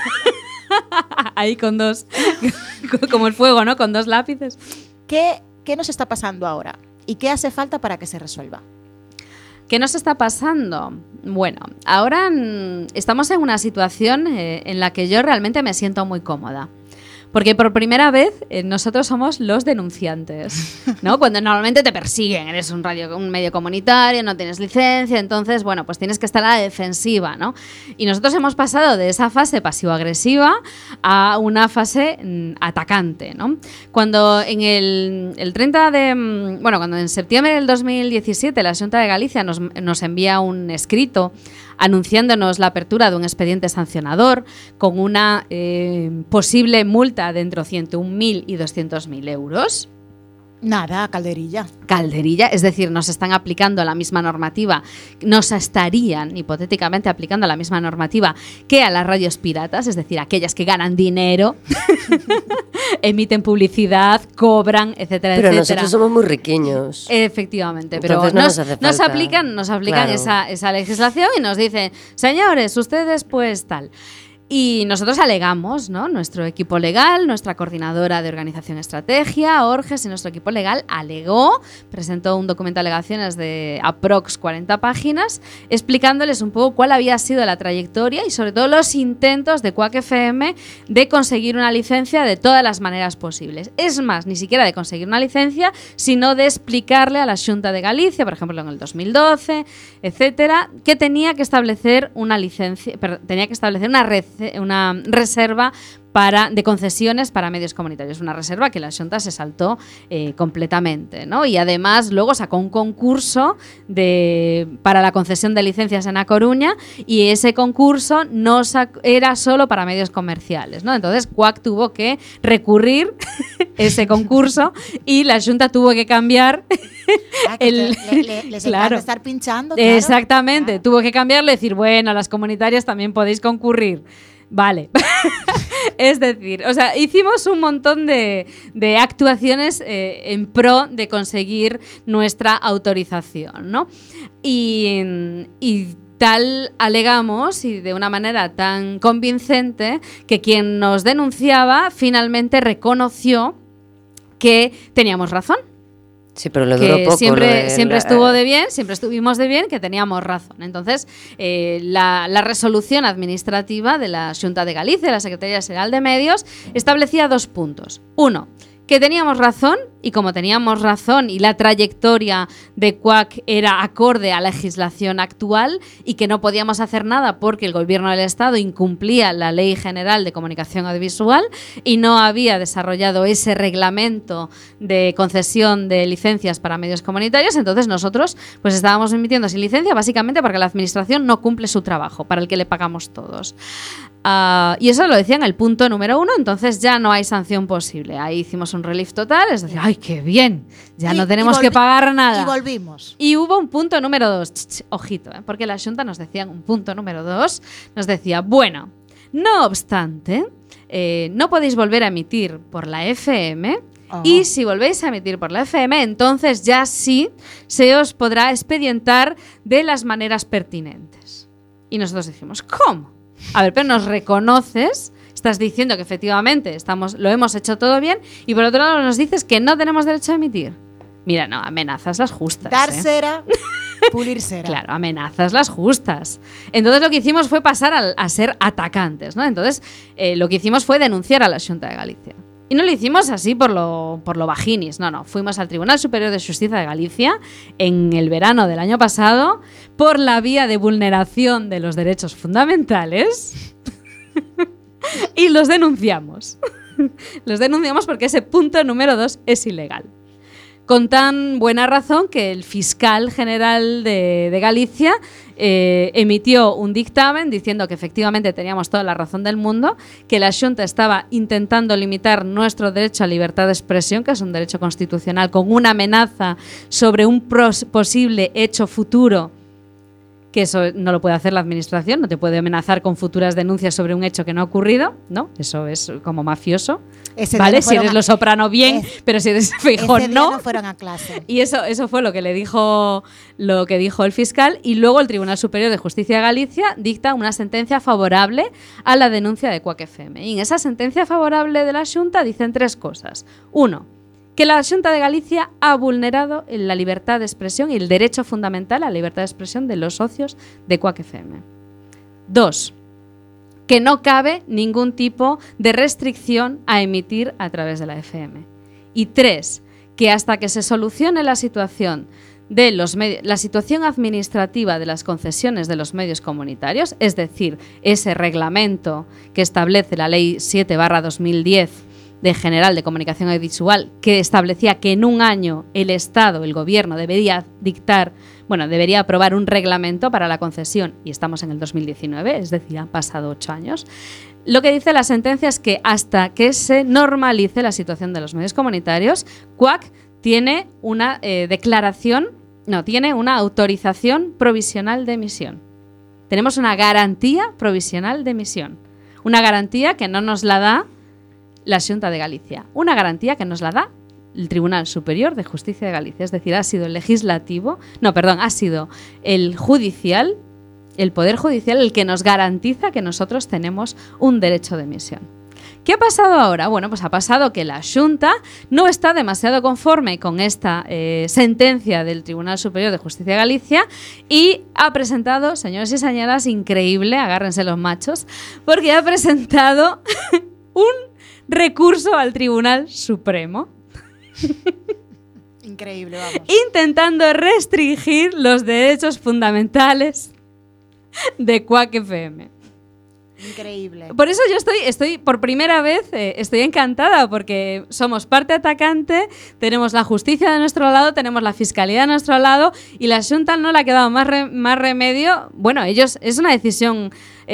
ahí con dos, como el fuego, ¿no? Con 2 lápices. ¿Qué nos está pasando ahora? ¿Y qué hace falta para que se resuelva? ¿Qué nos está pasando? Bueno, ahora estamos en una situación en la que yo realmente me siento muy cómoda. Porque por primera vez nosotros somos los denunciantes, ¿no? Cuando normalmente te persiguen, eres un medio comunitario, no tienes licencia, entonces, bueno, pues tienes que estar a la defensiva, ¿no? Y nosotros hemos pasado de esa fase pasivo-agresiva a una fase atacante, ¿no? Cuando en cuando en septiembre del 2017 la Xunta de Galicia nos envía un escrito anunciándonos la apertura de un expediente sancionador con una posible multa de entre 101.000 y 200.000 euros. Nada, calderilla. Calderilla, es decir, nos están aplicando la misma normativa, nos estarían hipotéticamente aplicando la misma normativa que a las radios piratas, es decir, aquellas que ganan dinero, emiten publicidad, cobran, etcétera, pero etcétera. Nosotros somos muy riquiños. Efectivamente, pero entonces nos aplican claro. esa legislación y nos dicen, señores, ustedes pues tal. Y nosotros alegamos, ¿no? Nuestro equipo legal, nuestra coordinadora de organización estrategia, Orges, y nuestro equipo legal alegó, presentó un documento de alegaciones de aprox 40 páginas, explicándoles un poco cuál había sido la trayectoria y sobre todo los intentos de Quack FM de conseguir una licencia de todas las maneras posibles. Es más, ni siquiera de conseguir una licencia, sino de explicarle a la Xunta de Galicia, por ejemplo en el 2012, etcétera, que tenía que establecer una licencia, tenía que establecer una reserva de concesiones para medios comunitarios, una reserva que la Xunta se saltó completamente, ¿no? Y además luego sacó un concurso para la concesión de licencias en A Coruña y ese concurso era solo para medios comerciales, ¿no? Entonces Quack tuvo que recurrir ese concurso y la Xunta tuvo que cambiar les encanta estar pinchando, claro. Exactamente, tuvo que cambiarle, decir, bueno, las comunitarias también podéis concurrir. Vale. Es decir, o sea, hicimos un montón de actuaciones en pro de conseguir nuestra autorización, ¿no? Y tal alegamos, y de una manera tan convincente, que quien nos denunciaba finalmente reconoció que teníamos razón. Sí, pero le duró que poco. siempre estuvimos de bien, que teníamos razón. Entonces, la resolución administrativa de la Xunta de Galicia, la Secretaría Xeral de Medios, establecía 2 puntos. 1, que teníamos razón, y como teníamos razón y la trayectoria de Quack era acorde a la legislación actual y que no podíamos hacer nada porque el Gobierno del Estado incumplía la Ley General de Comunicación Audiovisual y no había desarrollado ese reglamento de concesión de licencias para medios comunitarios, entonces nosotros pues estábamos emitiendo sin licencia básicamente porque la Administración no cumple su trabajo, para el que le pagamos todos. Y eso lo decía en el punto número 1, entonces ya no hay sanción posible. Ahí hicimos un relief total, es decir, ¡ay, qué bien! Ya no tenemos que pagar nada. Y volvimos. Y hubo un punto número 2, ojito, porque la Xunta nos decía, un punto número 2, nos decía, bueno, no obstante, no podéis volver a emitir por la FM. Y si volvéis a emitir por la FM, entonces ya sí se os podrá expedientar de las maneras pertinentes. Y nosotros dijimos, ¿cómo? A ver, pero nos reconoces, estás diciendo que efectivamente lo hemos hecho todo bien y por otro lado nos dices que no tenemos derecho a emitir. Mira, no, amenazas las justas. Dar cera, pulir cera. Claro, amenazas las justas. Entonces lo que hicimos fue pasar a ser atacantes, ¿no? Entonces lo que hicimos fue denunciar a la Xunta de Galicia. Y no lo hicimos así por lo bajinis, no. Fuimos al Tribunal Superior de Justicia de Galicia en el verano del año pasado por la vía de vulneración de los derechos fundamentales y los denunciamos. Los denunciamos porque ese punto número 2 es ilegal. Con tan buena razón que el fiscal general de Galicia emitió un dictamen diciendo que efectivamente teníamos toda la razón del mundo, que la Xunta estaba intentando limitar nuestro derecho a libertad de expresión, que es un derecho constitucional, con una amenaza sobre un posible hecho futuro, que eso no lo puede hacer la Administración, no te puede amenazar con futuras denuncias sobre un hecho que no ha ocurrido, ¿no? Eso es como mafioso. ¿Vale? Si eres Los Soprano, bien, pero si eres Feijóo, no. Fueron a clase. Y eso fue lo que dijo el fiscal. Y luego el Tribunal Superior de Justicia de Galicia dicta una sentencia favorable a la denuncia de Quack FM. Y en esa sentencia favorable de la Xunta dicen 3 cosas. 1, que la Xunta de Galicia ha vulnerado la libertad de expresión y el derecho fundamental a la libertad de expresión de los socios de Quack FM. 2, que no cabe ningún tipo de restricción a emitir a través de la FM. Y 3, que hasta que se solucione la situación de la situación administrativa de las concesiones de los medios comunitarios, es decir, ese reglamento que establece la Ley 7/2010 de General de Comunicación Audiovisual, que establecía que en un año el Estado, el Gobierno, debería aprobar un reglamento para la concesión, y estamos en el 2019, es decir, han pasado 8 años. Lo que dice la sentencia es que hasta que se normalice la situación de los medios comunitarios, Quack tiene una tiene una autorización provisional de emisión. Tenemos una garantía provisional de emisión. Una garantía que no nos la da la Xunta de Galicia. Una garantía que nos la da el Tribunal Superior de Justicia de Galicia. Es decir, ha sido ha sido el judicial, el Poder Judicial, el que nos garantiza que nosotros tenemos un derecho de emisión. ¿Qué ha pasado ahora? Bueno, pues ha pasado que la Xunta no está demasiado conforme con esta sentencia del Tribunal Superior de Justicia de Galicia y ha presentado, señores y señoras, increíble, agárrense los machos, porque ha presentado un recurso al Tribunal Supremo. Increíble, vamos. Intentando restringir los derechos fundamentales de Quack FM. Increíble. Por eso yo estoy por primera vez, estoy encantada porque somos parte atacante, tenemos la justicia de nuestro lado, tenemos la fiscalía de nuestro lado y la Xunta no le ha quedado más remedio. Bueno, ellos, es una decisión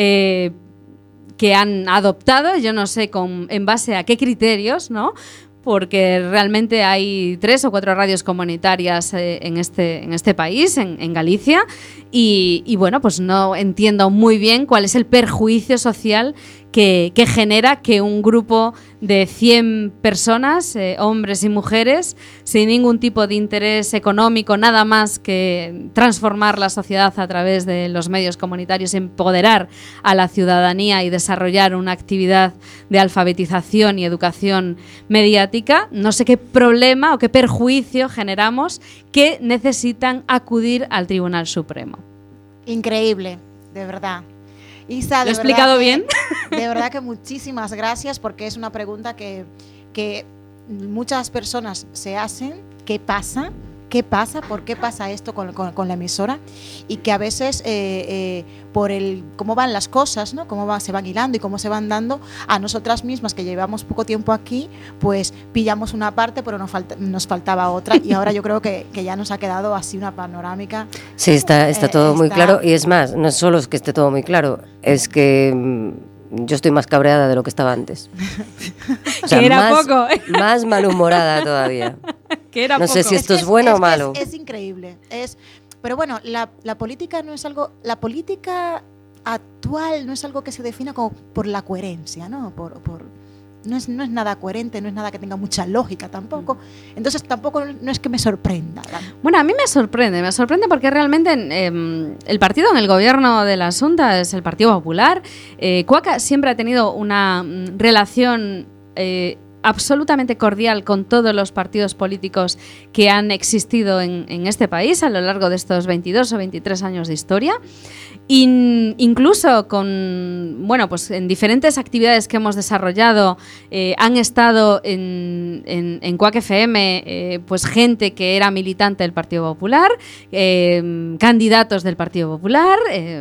que han adoptado, yo no sé en base a qué criterios, ¿no? Porque realmente hay 3 o 4 radios comunitarias en este país, en Galicia, y bueno, pues no entiendo muy bien cuál es el perjuicio social que genera que un grupo de 100 personas, hombres y mujeres, sin ningún tipo de interés económico, nada más que transformar la sociedad a través de los medios comunitarios, empoderar a la ciudadanía y desarrollar una actividad de alfabetización y educación mediática, no sé qué problema o qué perjuicio generamos que necesitan acudir al Tribunal Supremo. Increíble, de verdad. Isa, ¿Lo he explicado bien? De verdad que muchísimas gracias, porque es una pregunta que muchas personas se hacen. ¿Qué pasa? ¿Qué pasa? ¿Por qué pasa esto con la emisora? Y que a veces por cómo van las cosas, ¿no? Se van hilando y cómo se van dando, a nosotras mismas que llevamos poco tiempo aquí, pues pillamos una parte, pero nos faltaba otra, y ahora yo creo que ya nos ha quedado así una panorámica. Sí, está todo muy claro, y es más, no solo es que esté todo muy claro, es que yo estoy más cabreada de lo que estaba antes. O sea, que era poco. Más malhumorada todavía. Que era no poco. sé si esto es bueno o malo. Es increíble. Pero bueno, la política no es algo. La política actual no es algo que se defina como por la coherencia, ¿no? No es nada coherente, no es nada que tenga mucha lógica tampoco. Entonces tampoco no es que me sorprenda. Bueno, a mí me sorprende porque realmente el partido en el gobierno de la Xunta es el Partido Popular. Quack siempre ha tenido una relación absolutamente cordial con todos los partidos políticos que han existido en este país a lo largo de estos 22 o 23 años de historia. Incluso pues en diferentes actividades que hemos desarrollado han estado en Quack FM pues gente que era militante del Partido Popular, candidatos del Partido Popular,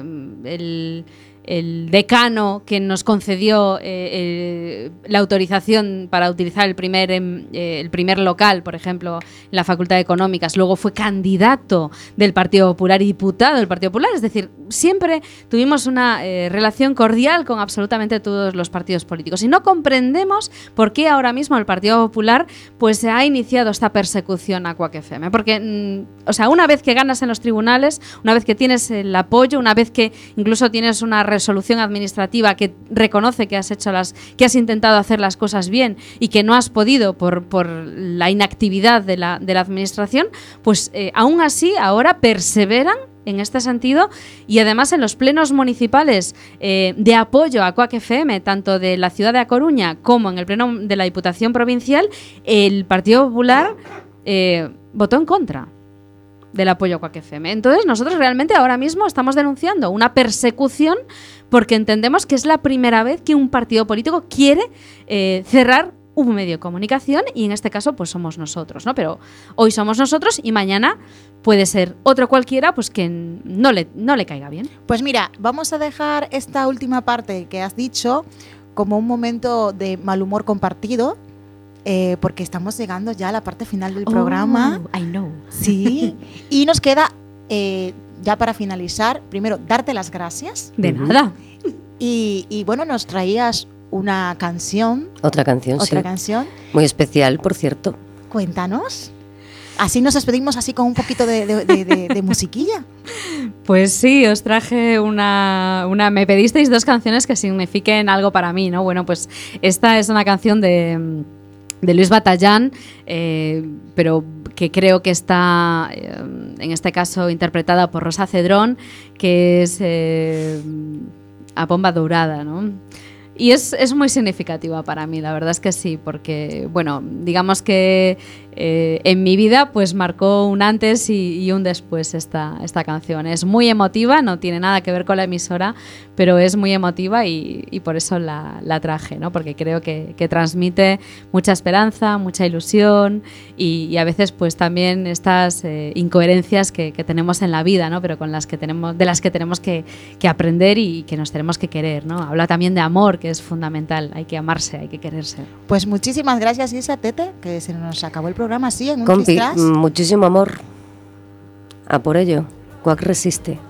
el decano que nos concedió la autorización para utilizar el primer local, por ejemplo, en la Facultad de Económicas, luego fue candidato del Partido Popular y diputado del Partido Popular. Es decir, siempre tuvimos una relación cordial con absolutamente todos los partidos políticos. Y no comprendemos por qué ahora mismo el Partido Popular pues se ha iniciado esta persecución a Quack FM. Porque, una vez que ganas en los tribunales, una vez que tienes el apoyo, una vez que incluso tienes una resolución administrativa que reconoce que has intentado hacer las cosas bien y que no has podido por la inactividad de la administración, pues aún así ahora perseveran en este sentido, y además en los plenos municipales de apoyo a Quack FM, tanto de la ciudad de A Coruña como en el pleno de la Diputación Provincial, el Partido Popular votó en contra del apoyo a Quack FM. Entonces nosotros realmente ahora mismo estamos denunciando una persecución porque entendemos que es la primera vez que un partido político quiere cerrar un medio de comunicación, y en este caso pues somos nosotros, ¿no? Pero hoy somos nosotros y mañana puede ser otro cualquiera pues que no le caiga bien. Pues mira, vamos a dejar esta última parte que has dicho como un momento de mal humor compartido, porque estamos llegando ya a la parte final del programa. I know. Sí, y nos queda, ya para finalizar, primero, darte las gracias. De nada. Y bueno, nos traías una canción. Otra canción, Otra sí. canción. Muy especial, por cierto. Cuéntanos. Así nos despedimos así con un poquito de musiquilla. Pues sí, os traje me pedisteis 2 canciones que signifiquen algo para mí, ¿no? Bueno, pues esta es una canción de Luis Batallán, pero que creo que está, en este caso, interpretada por Rosa Cedrón, que es A Pomba Dourada, ¿no? Y es muy significativa para mí, la verdad es que sí, porque, bueno, digamos que en mi vida pues marcó un antes y un después esta canción. Es muy emotiva, no tiene nada que ver con la emisora, pero es muy emotiva y por eso la traje, ¿no? Porque creo que transmite mucha esperanza, mucha ilusión y a veces pues también estas incoherencias que tenemos en la vida, ¿no? Pero de las que tenemos que aprender y que nos tenemos que querer, ¿no? Habla también de amor, que es fundamental, hay que amarse, hay que quererse. Pues muchísimas gracias, Isa, Tete, que se nos acabó el programa así en un Compi, tras. muchísimo amor. A por ello. Cuac resiste.